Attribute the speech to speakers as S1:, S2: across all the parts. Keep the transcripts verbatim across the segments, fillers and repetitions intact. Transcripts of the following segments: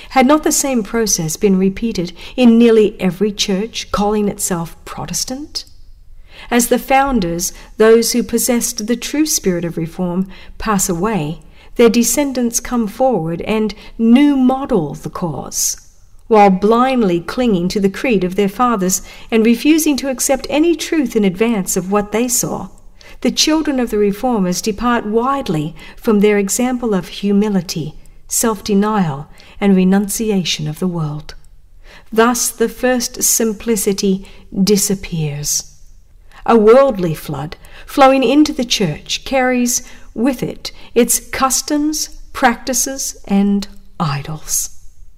S1: Had not the same process been repeated in nearly every church calling itself Protestant? As the founders, those who possessed the true spirit of reform, pass away, their descendants come forward and new model the cause, while blindly clinging to the creed of their fathers and refusing to accept any truth in advance of what they saw. The children of the reformers depart widely from their example of humility, self-denial, and renunciation of the world. Thus the first simplicity disappears. A worldly flood flowing into the church carries with it its customs, practices, and idols.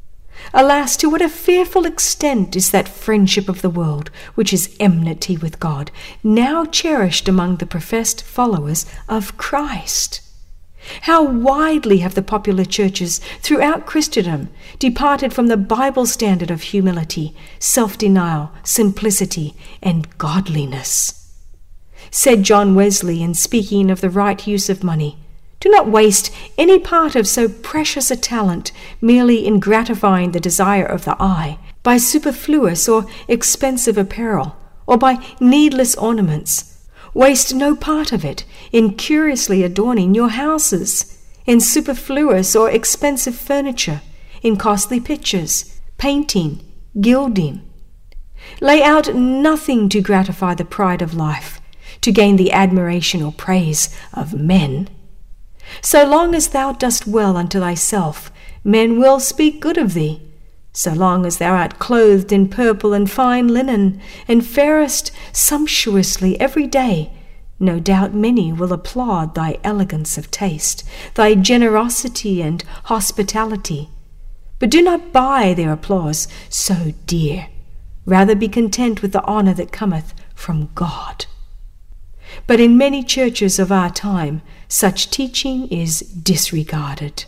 S1: Alas, to what a fearful extent is that friendship of the world, which is enmity with God, now cherished among the professed followers of Christ! How widely have the popular churches throughout Christendom departed from the Bible standard of humility, self-denial, simplicity, and godliness. Said John Wesley in speaking of the right use of money, "Do not waste any part of so precious a talent merely in gratifying the desire of the eye, by superfluous or expensive apparel, or by needless ornaments. Waste no part of it in curiously adorning your houses, in superfluous or expensive furniture, in costly pictures, painting, gilding. Lay out nothing to gratify the pride of life, to gain the admiration or praise of men. So long as thou dost well unto thyself, men will speak good of thee. So long as thou art clothed in purple and fine linen, and farest sumptuously every day, no doubt many will applaud thy elegance of taste, thy generosity and hospitality. But do not buy their applause so dear. Rather be content with the honor that cometh from God." But in many churches of our time, such teaching is disregarded.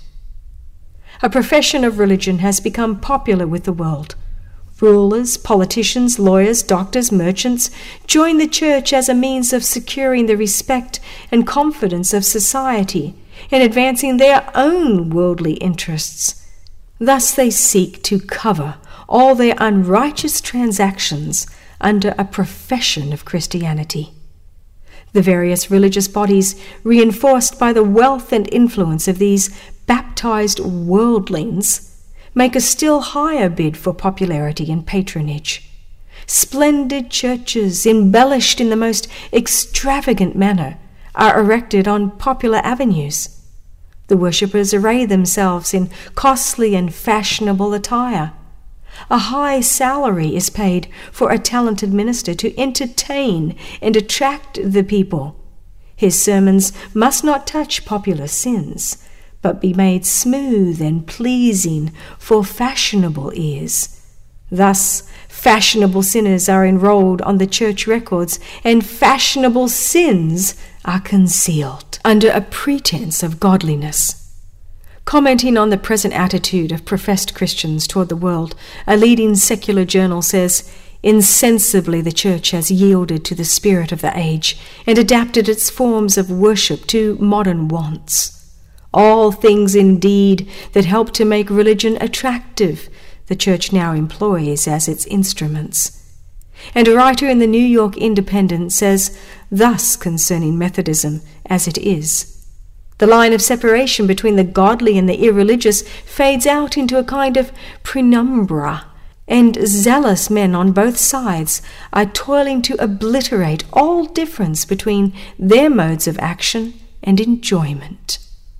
S1: A profession of religion has become popular with the world. Rulers, politicians, lawyers, doctors, merchants join the church as a means of securing the respect and confidence of society and advancing their own worldly interests. Thus they seek to cover all their unrighteous transactions under a profession of Christianity. The various religious bodies, reinforced by the wealth and influence of these baptized worldlings, make a still higher bid for popularity and patronage. Splendid churches, embellished in the most extravagant manner, are erected on popular avenues. The worshippers array themselves in costly and fashionable attire. A high salary is paid for a talented minister to entertain and attract the people. His sermons must not touch popular sins, but be made smooth and pleasing for fashionable ears. Thus, fashionable sinners are enrolled on the church records, and fashionable sins are concealed under a pretense of godliness. Commenting on the present attitude of professed Christians toward the world, a leading secular journal says, "Insensibly the church has yielded to the spirit of the age and adapted its forms of worship to modern wants. All things indeed that help to make religion attractive, the church now employs as its instruments." And a writer in the New York Independent says thus concerning Methodism as it is: "The line of separation between the godly and the irreligious fades out into a kind of penumbra, and zealous men on both sides are toiling to obliterate all difference between their modes of action and enjoyment."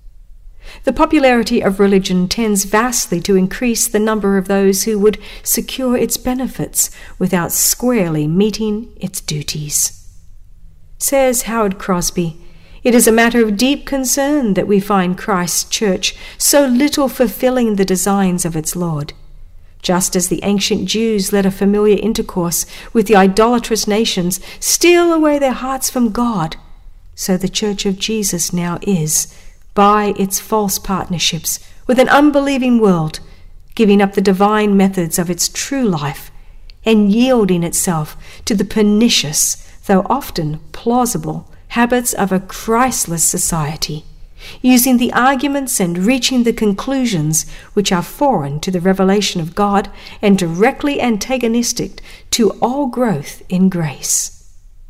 S1: The popularity of religion tends vastly to increase the number of those who would secure its benefits without squarely meeting its duties. Says Howard Crosby, "It is a matter of deep concern that we find Christ's church so little fulfilling the designs of its Lord. Just as the ancient Jews let a familiar intercourse with the idolatrous nations steal away their hearts from God, so the Church of Jesus now is, by its false partnerships with an unbelieving world, giving up the divine methods of its true life and yielding itself to the pernicious, though often plausible, habits of a Christless society, using the arguments and reaching the conclusions which are foreign to the revelation of God and directly antagonistic to all growth in grace.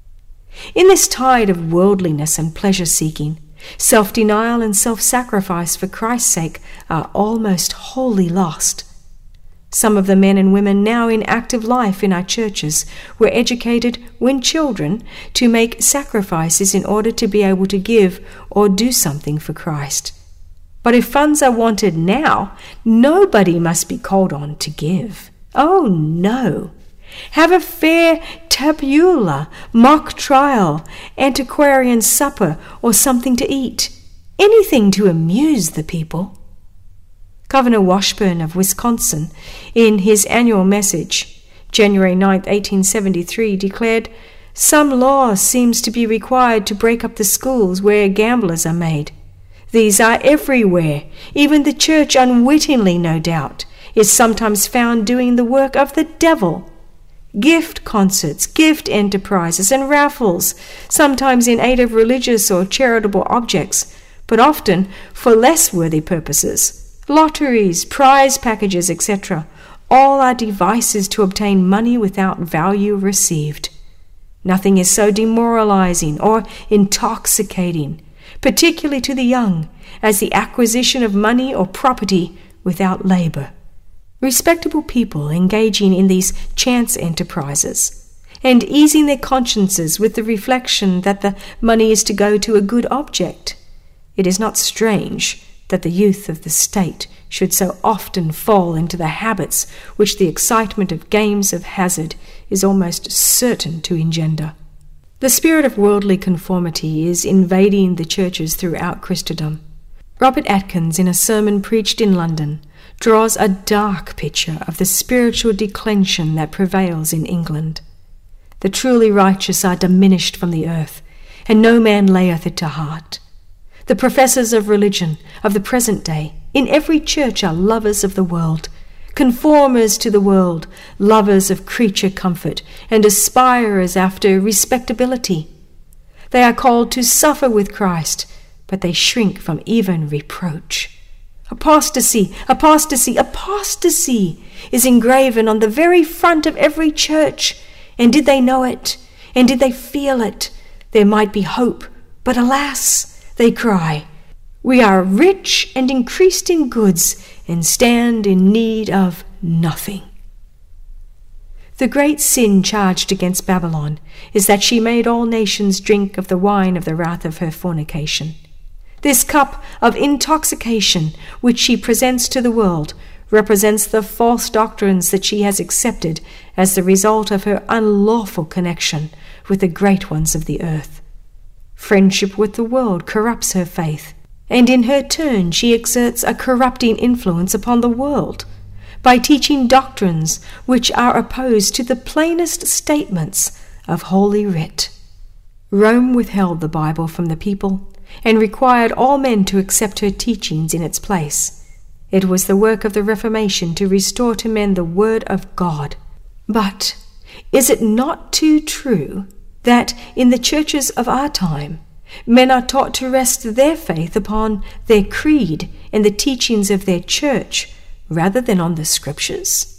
S1: In this tide of worldliness and pleasure-seeking, self-denial and self-sacrifice for Christ's sake are almost wholly lost. Some of the men and women now in active life in our churches were educated when children to make sacrifices in order to be able to give or do something for Christ. But if funds are wanted now, nobody must be called on to give. Oh no! Have a fair tabula, mock trial, antiquarian supper, or something to eat. Anything to amuse the people. Governor Washburn of Wisconsin, in his annual message, January ninth, eighteen seventy-three, declared, "Some law seems to be required to break up the schools where gamblers are made. These are everywhere. Even the church, unwittingly no doubt, is sometimes found doing the work of the devil. Gift concerts, gift enterprises, and raffles, sometimes in aid of religious or charitable objects, but often for less worthy purposes. Lotteries, prize packages, et cetera, all are devices to obtain money without value received. Nothing is so demoralizing or intoxicating, particularly to the young, as the acquisition of money or property without labor. Respectable people engaging in these chance enterprises and easing their consciences with the reflection that the money is to go to a good object. It is not strange that the youth of the state should so often fall into the habits which the excitement of games of hazard is almost certain to engender. The spirit of worldly conformity is invading the churches throughout Christendom. Robert Atkins, in a sermon preached in London, draws a dark picture of the spiritual declension that prevails in England. The truly righteous are diminished from the earth, and no man layeth it to heart. The professors of religion of the present day in every church are lovers of the world, conformers to the world, lovers of creature comfort, and aspirers after respectability. They are called to suffer with Christ, but they shrink from even reproach. Apostasy, apostasy, apostasy is engraven on the very front of every church, and did they know it, and did they feel it, there might be hope, but alas, they cry, "We are rich and increased in goods, and stand in need of nothing." The great sin charged against Babylon is that she made all nations drink of the wine of the wrath of her fornication. This cup of intoxication which she presents to the world represents the false doctrines that she has accepted as the result of her unlawful connection with the great ones of the earth. Friendship with the world corrupts her faith, and in her turn she exerts a corrupting influence upon the world by teaching doctrines which are opposed to the plainest statements of Holy Writ. Rome withheld the Bible from the people and required all men to accept her teachings in its place. It was the work of the Reformation to restore to men the Word of God. But is it not too true that in the churches of our time, men are taught to rest their faith upon their creed and the teachings of their church rather than on the Scriptures?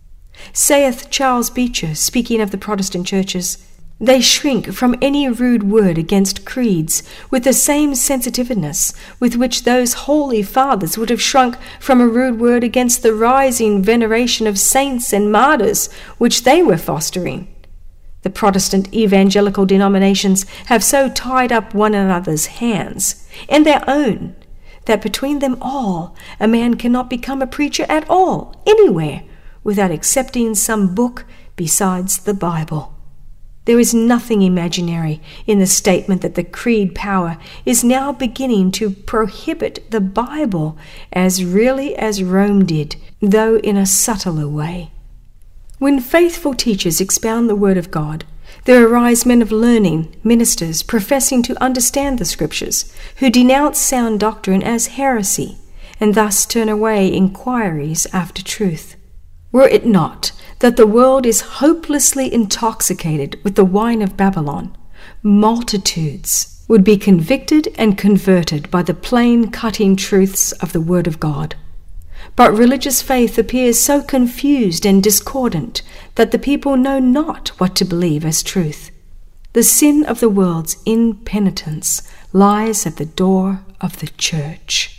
S1: Saith Charles Beecher, speaking of the Protestant churches, "They shrink from any rude word against creeds with the same sensitiveness with which those holy fathers would have shrunk from a rude word against the rising veneration of saints and martyrs which they were fostering. The Protestant evangelical denominations have so tied up one another's hands, and their own, that between them all a man cannot become a preacher at all, anywhere, without accepting some book besides the Bible. There is nothing imaginary in the statement that the creed power is now beginning to prohibit the Bible as really as Rome did, though in a subtler way. When faithful teachers expound the Word of God, there arise men of learning, ministers professing to understand the Scriptures, who denounce sound doctrine as heresy, and thus turn away inquiries after truth. Were it not that the world is hopelessly intoxicated with the wine of Babylon, multitudes, would be convicted and converted by the plain cutting truths of the Word of God. But religious faith appears so confused and discordant that the people know not what to believe as truth. The sin of the world's impenitence lies at the door of the church.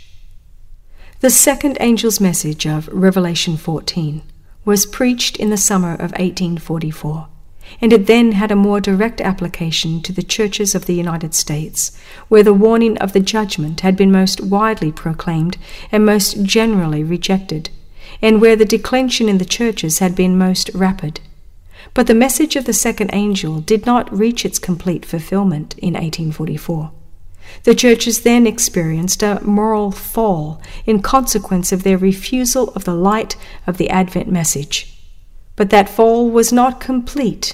S1: The second angel's message of Revelation fourteen was preached in the summer of eighteen forty-four, and it then had a more direct application to the churches of the United States, where the warning of the judgment had been most widely proclaimed and most generally rejected, and where the declension in the churches had been most rapid. But the message of the second angel did not reach its complete fulfillment in eighteen forty-four. The churches then experienced a moral fall in consequence of their refusal of the light of the Advent message. But that fall was not complete.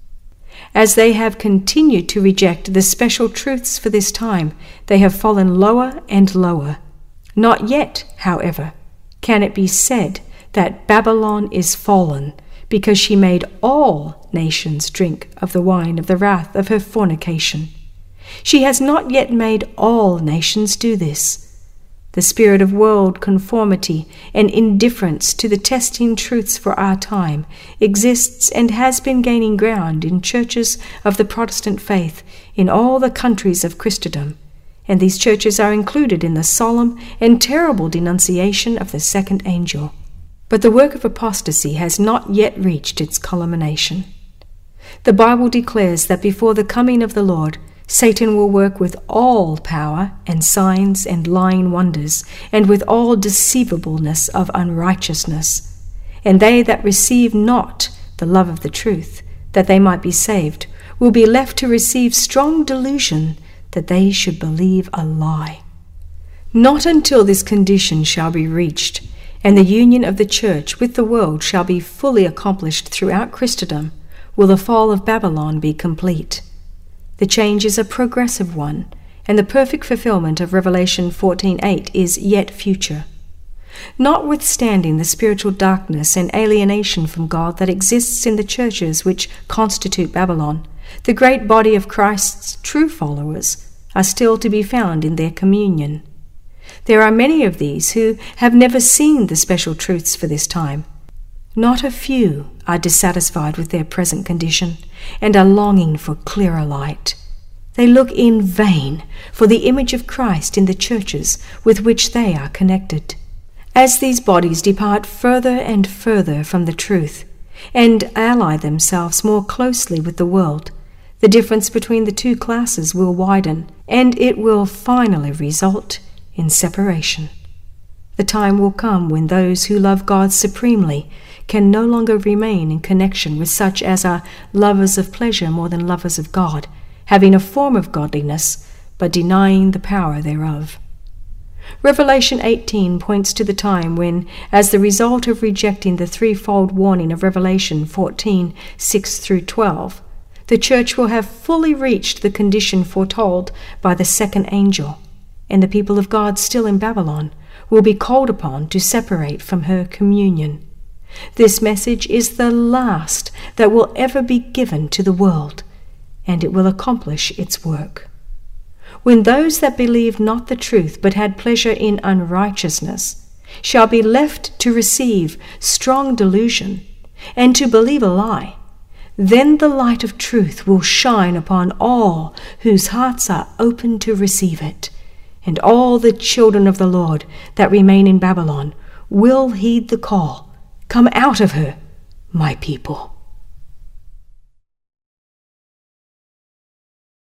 S1: As they have continued to reject the special truths for this time, they have fallen lower and lower. Not yet, however, can it be said that Babylon is fallen, because she made all nations drink of the wine of the wrath of her fornication. She has not yet made all nations do this. The spirit of world conformity and indifference to the testing truths for our time exists and has been gaining ground in churches of the Protestant faith in all the countries of Christendom, and these churches are included in the solemn and terrible denunciation of the second angel. But the work of apostasy has not yet reached its culmination. The Bible declares that before the coming of the Lord, Satan will work with all power and signs and lying wonders, and with all deceivableness of unrighteousness. And they that receive not the love of the truth, that they might be saved, will be left to receive strong delusion, that they should believe a lie. Not until this condition shall be reached, and the union of the church with the world shall be fully accomplished throughout Christendom, will the fall of Babylon be complete. The change is a progressive one, and the perfect fulfillment of Revelation fourteen eight is yet future. Notwithstanding the spiritual darkness and alienation from God that exists in the churches which constitute Babylon, the great body of Christ's true followers are still to be found in their communion. There are many of these who have never seen the special truths for this time. Not a few are dissatisfied with their present condition and are longing for clearer light. They look in vain for the image of Christ in the churches with which they are connected. As these bodies depart further and further from the truth and ally themselves more closely with the world, the difference between the two classes will widen, and it will finally result in separation. The time will come when those who love God supremely can no longer remain in connection with such as are lovers of pleasure more than lovers of God, having a form of godliness, but denying the power thereof. Revelation eighteen points to the time when, as the result of rejecting the threefold warning of Revelation fourteen six through twelve, the church will have fully reached the condition foretold by the second angel, and the people of God still in Babylon will be called upon to separate from her communion. This message is the last that will ever be given to the world, and it will accomplish its work. When those that believe not the truth but had pleasure in unrighteousness shall be left to receive strong delusion and to believe a lie, then the light of truth will shine upon all whose hearts are open to receive it, and all the children of the Lord that remain in Babylon will heed the call, "Come out of her, my people."